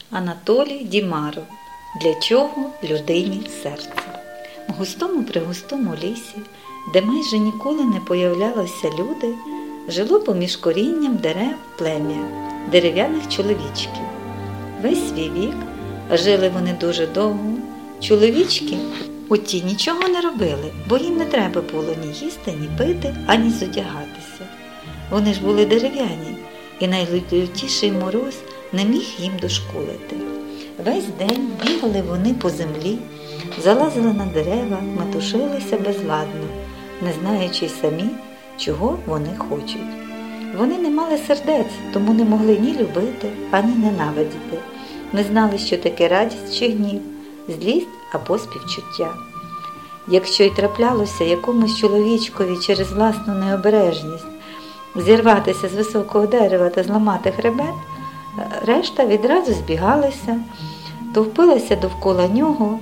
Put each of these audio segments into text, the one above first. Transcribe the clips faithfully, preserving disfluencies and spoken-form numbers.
Анатолій Дімаров. Для чого людині серце? В густому-пригустому лісі, де майже ніколи не появлялися люди, жило поміж корінням дерев плем'я дерев'яних чоловічків. Весь свій вік, а жили вони дуже довго, чоловічки у ті нічого не робили, бо їм не треба було ні їсти, ні пити, ані зодягатися. Вони ж були дерев'яні, і найлютіший мороз не міг їм дошкулити. Весь день бігали вони по землі, залазили на дерева, метушилися безладно, не знаючи самі, чого вони хочуть. Вони не мали сердець, тому не могли ні любити, ані ненавидіти. Не знали, що таке радість чи гнів, злість або співчуття. Якщо й траплялося якомусь чоловічкові через власну необережність зірватися з високого дерева та зламати хребет, решта відразу збігалася, товпилася довкола нього,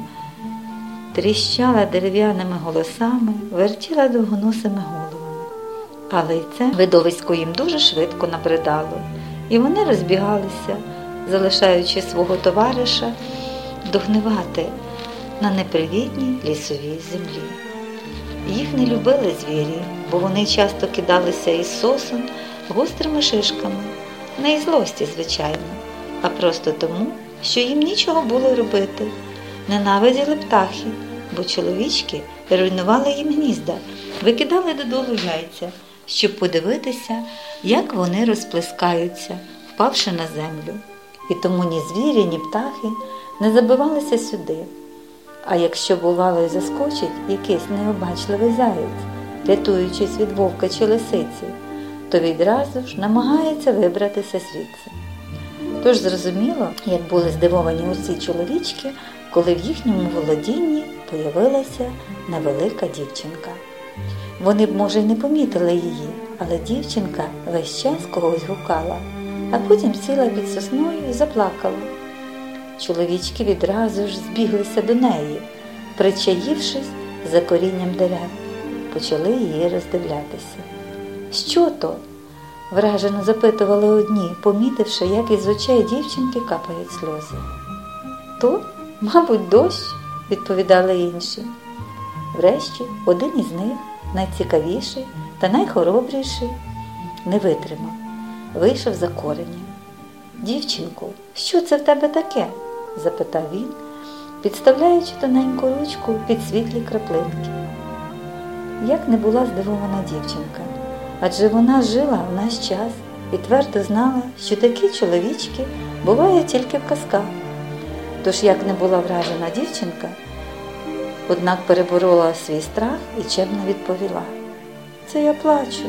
тріщала дерев'яними голосами, вертіла довгоносими головами. Але й це видовисько їм дуже швидко набридало, і вони розбігалися, залишаючи свого товариша догнивати на непривітній лісовій землі. Їх не любили звірі, бо вони часто кидалися із сосен гострими шишками, не із злості, звичайно, а просто тому, що їм нічого було робити. Ненавиділи птахи, бо чоловічки руйнували їм гнізда, викидали додолу яйця, щоб подивитися, як вони розплескаються, впавши на землю. І тому ні звірі, ні птахи не забивалися сюди. А якщо, бувало, й заскочить якийсь необачливий заєць, рятуючись від вовка чи лисиці, то відразу ж намагається вибратися звідси. Тож зрозуміло, як були здивовані усі чоловічки, коли в їхньому володінні появилася невелика дівчинка. Вони б, може, й не помітили її, але дівчинка весь час когось гукала, а потім сіла під сосною і заплакала. Чоловічки відразу ж збіглися до неї, причаївшись за корінням дерев, почали її роздивлятися. «Що то?» – вражено запитували одні, помітивши, як із очей дівчинки капають сльози. «То, мабуть, дощ», – відповідали інші. Врешті один із них, найцікавіший та найхоробріший, не витримав, вийшов за коренем. «Дівчинку, що це в тебе таке?» – запитав він, підставляючи тоненьку ручку під світлі краплинки. Як не була здивована дівчинка, адже вона жила в наш час і твердо знала, що такі чоловічки бувають тільки в казках. Тож, як не була вражена дівчинка, однак переборола свій страх і чемно відповіла: «Це я плачу».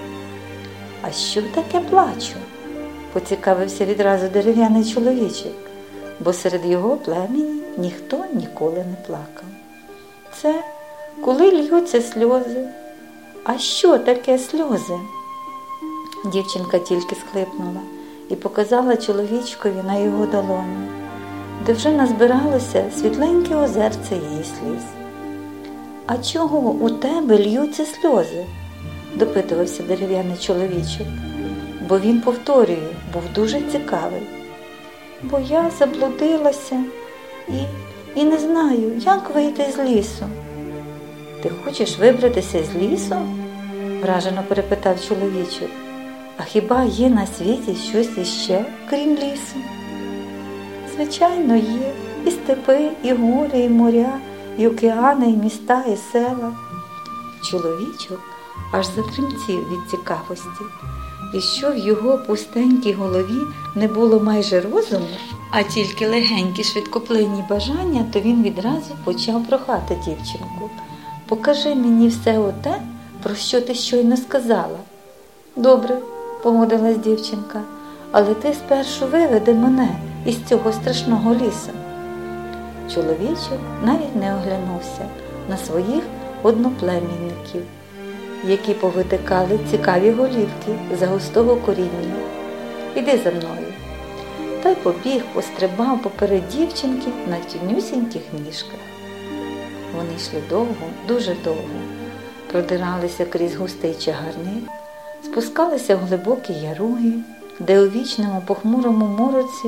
«А що таке плачу?» – поцікавився відразу дерев'яний чоловічок, бо серед його племені ніхто ніколи не плакав. «Це коли льються сльози». «А що таке сльози?» Дівчинка тільки схлипнула і показала чоловічкові на його долоні, де вже назбиралося світленьке озерце її сліз. «А чого у тебе льються сльози?» – допитувався дерев'яний чоловічок, бо він, повторюю, був дуже цікавий. «Бо я заблудилася і, і не знаю, як вийти з лісу». «Ти хочеш вибратися з лісу?» – вражено перепитав чоловічок. «А хіба є на світі щось іще, крім лісу?» «Звичайно, є. І степи, і гори, і моря, і океани, і міста, і села». Чоловічок аж затремтів від цікавості. І що в його пустенькій голові не було майже розуму, а тільки легенькі швидкоплинні бажання, то він відразу почав прохати дівчинку: «Покажи мені все оте, про що ти щойно сказала». «Добре», – погодилась дівчинка, «але ти спершу виведи мене із цього страшного лісу». Чоловічок навіть не оглянувся на своїх одноплемінників, які повитикали цікаві голівки за густого коріння. «Іди за мною». Та й побіг, пострибав поперед дівчинки на тюнюсіньких ніжках. Вони йшли довго, дуже довго, продиралися крізь густий чагарник, спускалися в глибокі яруги, де у вічному похмурому мороці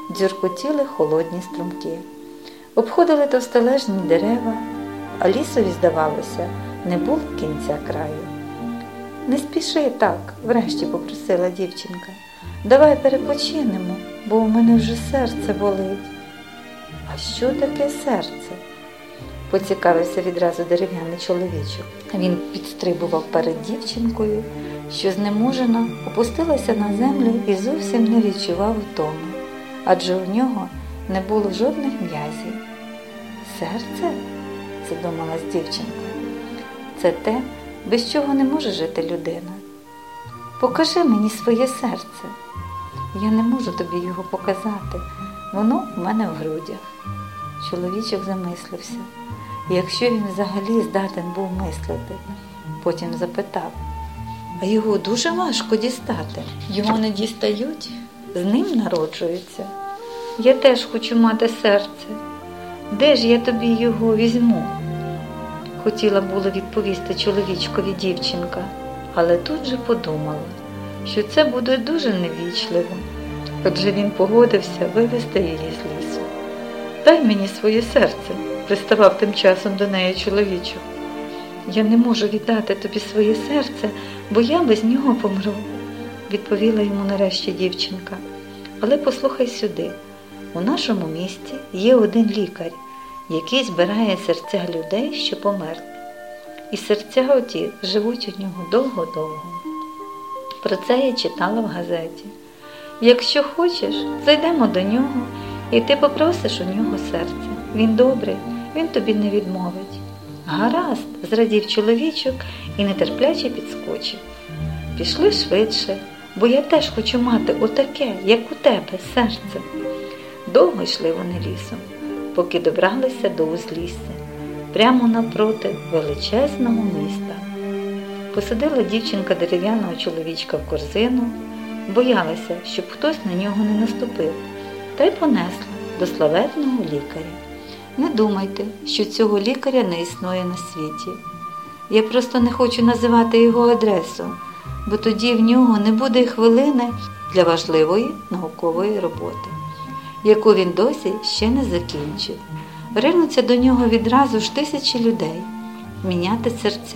дзюркотіли холодні струмки. Обходили товстележні дерева, а лісові, здавалося, не було кінця краю. «Не спіши так», – врешті попросила дівчинка. «Давай перепочинемо, бо у мене вже серце болить». «А що таке серце?» – поцікавився відразу дерев'яний чоловічок. Він підстрибував перед дівчинкою, що знеможена опустилася на землю і зовсім не відчував втоми, адже у нього не було жодних м'язів. «Серце?» – задумалась дівчинка. «Це те, без чого не може жити людина. Покажи мені своє серце». «Я не можу тобі його показати, воно в мене в грудях». Чоловічок замислився, якщо він взагалі здатен був мислити. Потім запитав: «А його дуже важко дістати?» «Його не дістають, з ним народжуються. Я теж хочу мати серце. Де ж я тобі його візьму?» Хотіла було відповісти чоловічкові дівчинка, але тут же подумала, що це буде дуже невічливо, адже він погодився вивезти її з лісу. «Дай мені своє серце», – приставав тим часом до неї чоловічок. «Я не можу віддати тобі своє серце, бо я без нього помру», – відповіла йому нарешті дівчинка. «Але послухай сюди, у нашому місті є один лікар, який збирає серця людей, що померли. І серця оті живуть у нього довго-довго. Про це я читала в газеті. Якщо хочеш, зайдемо до нього, і ти попросиш у нього серце. Він добрий, він тобі не відмовить». «Гаразд», – зрадів чоловічок і нетерпляче підскочив. «Пішли швидше, бо я теж хочу мати отаке, як у тебе, серце». Довго йшли вони лісом, поки добралися до узлісся, прямо напроти величезного міста. Посадила дівчинка дерев'яного чоловічка в корзину, боялася, щоб хтось на нього не наступив, та й понесла до славетного лікаря. Не думайте, що цього лікаря не існує на світі. Я просто не хочу називати його адресу, бо тоді в нього не буде й хвилини для важливої наукової роботи, яку він досі ще не закінчив. Ринуться до нього відразу ж тисячі людей міняти серця.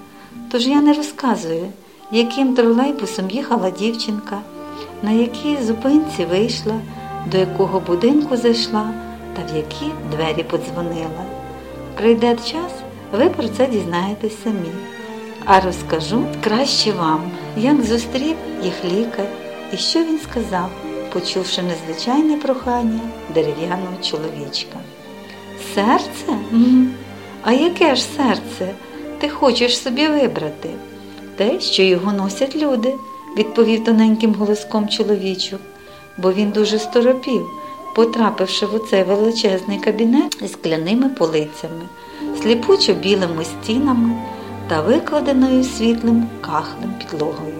Тож я не розказую, яким тролейбусом їхала дівчинка, на якій зупинці вийшла, до якого будинку зайшла та в які двері подзвонила. Прийде час, ви про це дізнаєтесь самі. А розкажу краще вам, як зустрів їх лікар і що він сказав, почувши незвичайне прохання дерев'яного чоловічка. «Серце? М-м. А яке ж серце ти хочеш собі вибрати?» «Те, що його носять люди», – відповів тоненьким голоском чоловічок, бо він дуже сторопів, потрапивши в оцей величезний кабінет із скляними полицями, сліпучо білими стінами та викладеною світлим кахлем підлогою.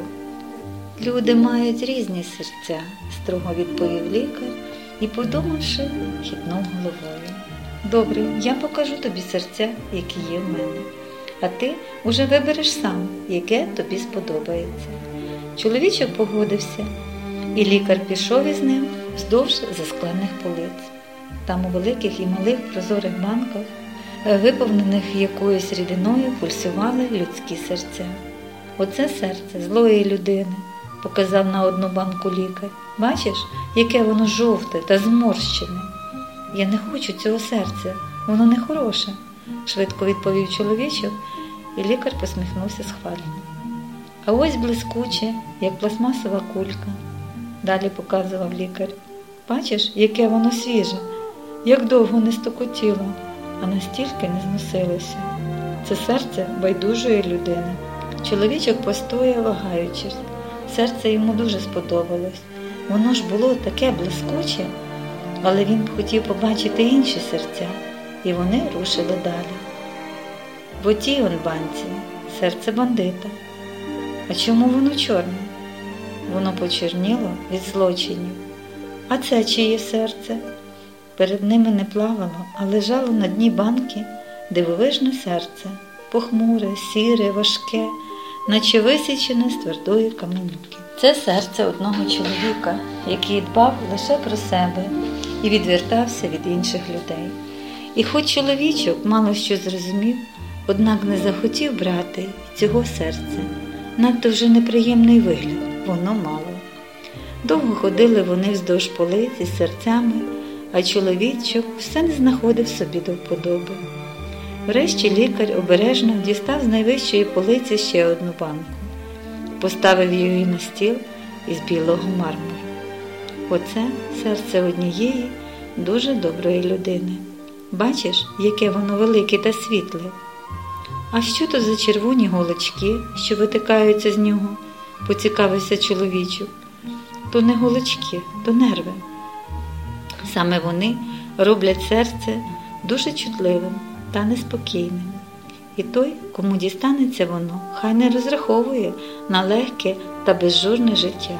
«Люди мають різні серця», – строго відповів лікар і, подумавши, хитнув головою. «Добре, я покажу тобі серця, які є в мене, а ти уже вибереш сам, яке тобі сподобається». Чоловічок погодився, і лікар пішов із ним вздовж засклених полиць. Там у великих і малих прозорих банках, виповнених якоюсь рідиною, пульсували людські серця. «Оце серце злої людини», – показав на одну банку лікар. «Бачиш, яке воно жовте та зморщене?» «Я не хочу цього серця, воно не хороше», – швидко відповів чоловічок, і лікар посміхнувся схвально. «А ось блискуче, як пластмасова кулька», – далі показував лікар. «Бачиш, яке воно свіже, як довго не стукотіло, а настільки не зносилося. Це серце байдужої людини». Чоловічок постояв, вагаючись. Серце йому дуже сподобалось. Воно ж було таке блискуче, але він б хотів побачити інші серця, і вони рушили далі. В отій он банці серце бандита. А чому воно чорне? Воно почорніло від злочинів. А це чиє серце? Перед ними не плавало, а лежало на дні банки дивовижне серце, похмуре, сіре, важке, наче висічене з твердої каменюки. Це серце одного чоловіка, який дбав лише про себе і відвертався від інших людей. І хоч чоловічок мало що зрозумів, однак не захотів брати цього серця. Надто вже неприємний вигляд воно мало. Довго ходили вони вздовж полиць із серцями, а чоловічок все не знаходив собі до вподоби. Врешті лікар обережно дістав з найвищої полиці ще одну банку. Поставив її на стіл із білого мармуру. Оце серце однієї дуже доброї людини. Бачиш, яке воно велике та світле? А що то за червоні голочки, що витикаються з нього? Поцікавився чоловічок. То не голочки, то нерви. Саме вони роблять серце дуже чутливим та неспокійним. І той, кому дістанеться воно, хай не розраховує на легке та безжурне життя.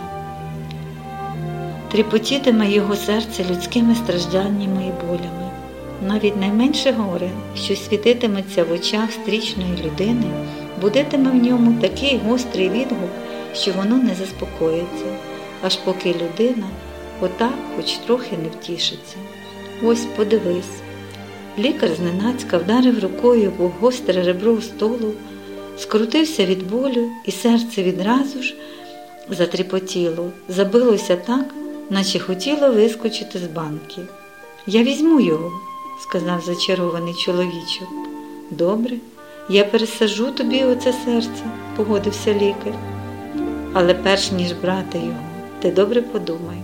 Тріпотітиме його серце людськими стражданнями і болями. Навіть найменше горе, що світитиметься в очах стрічної людини, будитиме в ньому такий гострий відгук, що воно не заспокоїться, аж поки людина отак хоч трохи не втішиться. Ось подивись. Лікар зненацька вдарив рукою по гостре ребро столу, скрутився від болю, і серце відразу ж затріпотіло, забилося так, наче хотіло вискочити з банки. «Я візьму його», – сказав зачарований чоловічок. «Добре, я пересаджу тобі оце серце», – погодився лікар. «Але перш ніж брати його, ти добре подумай.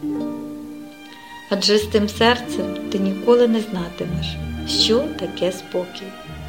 Адже з тим серцем ти ніколи не знатимеш, що таке спокій».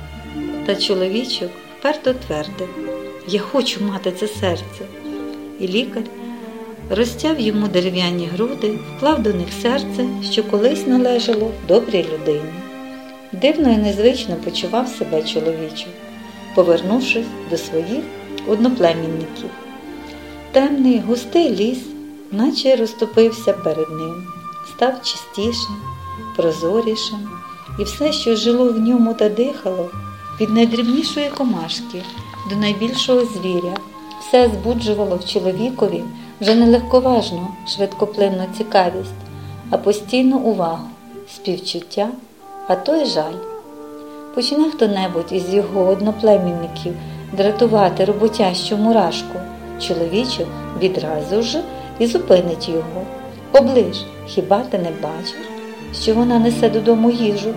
Та чоловічок вперто твердив: «Я хочу мати це серце». І лікар розтяв йому дерев'яні груди, вклав до них серце, що колись належало добрій людині. Дивно і незвично почував себе чоловічок, повернувшись до своїх одноплемінників. Темний, густий ліс наче розтопився перед ним, став чистішим, прозорішим, і все, що жило в ньому та дихало, від найдрібнішої комашки до найбільшого звіря, все збуджувало в чоловікові вже не легковажну, швидкоплинну цікавість, а постійну увагу, співчуття, а то й жаль. Почне хто-небудь із його одноплемінників дратувати роботящу мурашку, чоловічок відразу ж і зупинить його. «Оближ, хіба ти не бачиш, що вона несе додому їжу?»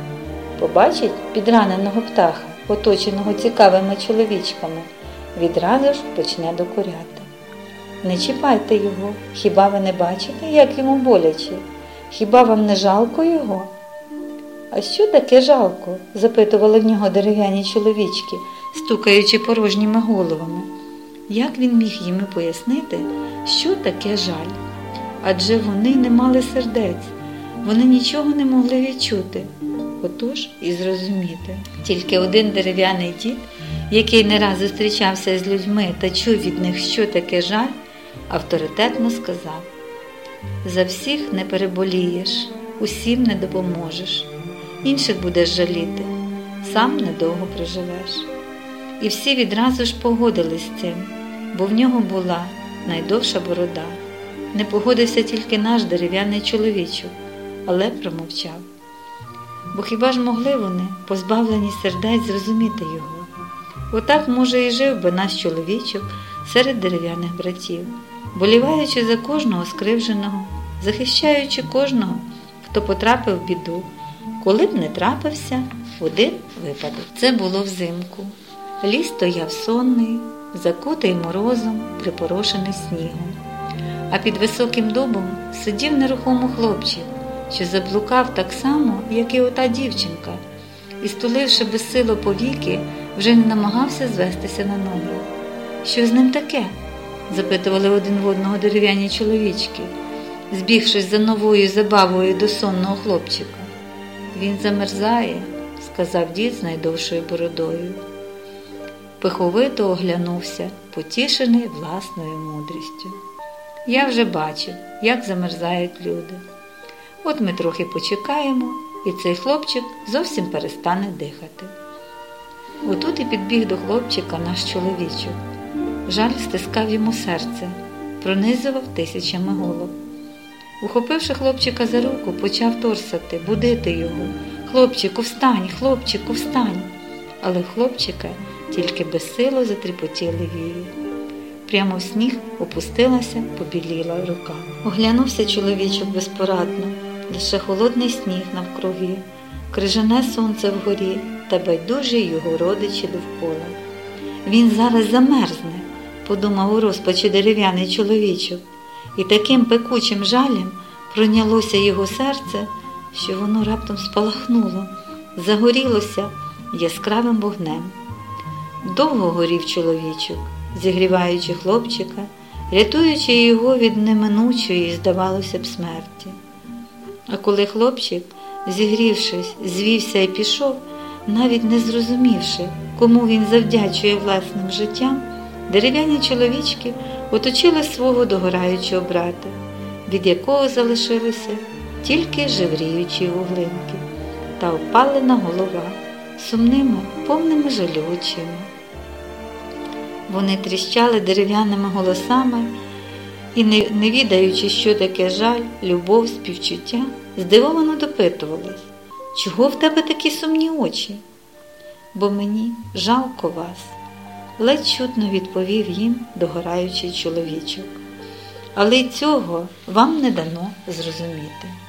Побачить підраненого птаха, оточеного цікавими чоловічками, відразу ж почне докоряти. «Не чіпайте його, хіба ви не бачите, як йому боляче? Хіба вам не жалко його?» «А що таке жалко?» – запитували в нього дерев'яні чоловічки, стукаючи порожніми головами. Як він міг їм пояснити, що таке жаль? Адже вони не мали сердець, вони нічого не могли відчути, отож і зрозуміти. Тільки один дерев'яний дід, який не раз зустрічався з людьми та чув від них, що таке жаль, авторитетно сказав: «За всіх не переболієш, усім не допоможеш, інших будеш жаліти, сам недовго проживеш». І всі відразу ж погодились з цим, бо в нього була найдовша борода. Не погодився тільки наш дерев'яний чоловічок, але промовчав. Бо хіба ж могли вони, позбавлені сердець, зрозуміти його? Отак, може, і жив би наш чоловічок серед дерев'яних братів, боліваючи за кожного скривдженого, захищаючи кожного, хто потрапив в біду, коли б не трапився один випадок. Це було взимку. Ліс стояв сонний, закутий морозом, припорошений снігом. А під високим дубом сидів нерухомо хлопчик, що заблукав так само, як і ота дівчинка, і, стуливши безсило повіки, вже не намагався звестися на ноги. «Що з ним таке?» – запитували один в одного дерев'яні чоловічки, збігшись за новою забавою до сонного хлопчика. «Він замерзає», – сказав дід з найдовшою бородою. Пиховито оглянувся, потішений власною мудрістю. «Я вже бачив, як замерзають люди. От ми трохи почекаємо, і цей хлопчик зовсім перестане дихати». Отут і підбіг до хлопчика наш чоловічок. Жаль стискав йому серце, пронизував тисячами голов. Ухопивши хлопчика за руку, почав торсати, будити його. «Хлопчику, встань! Хлопчику, встань!» Але в хлопчика тільки безсило затріпотіли вії. Прямо в сніг опустилася побіліла рука. Оглянувся чоловічок безпорадно, лише холодний сніг навкруги, крижане сонце вгорі та байдужі його родичі довкола. «Він зараз замерзне», – подумав у розпачі дерев'яний чоловічок, і таким пекучим жалем пройнялося його серце, що воно раптом спалахнуло, загорілося яскравим вогнем. Довго горів чоловічок, зігріваючи хлопчика, рятуючи його від неминучої, здавалося б, смерті. А коли хлопчик, зігрівшись, звівся і пішов, навіть не зрозумівши, кому він завдячує власним життям, дерев'яні чоловічки оточили свого догораючого брата, від якого залишилися тільки жевріючі вуглинки та опалена голова сумними, повними жалю очима. Вони тріщали дерев'яними голосами і, не, не відаючи, що таке жаль, любов, співчуття, здивовано допитувались: «Чого в тебе такі сумні очі?» «Бо мені жалко вас», – ледь чутно відповів їм догораючий чоловічок. «Але й цього вам не дано зрозуміти».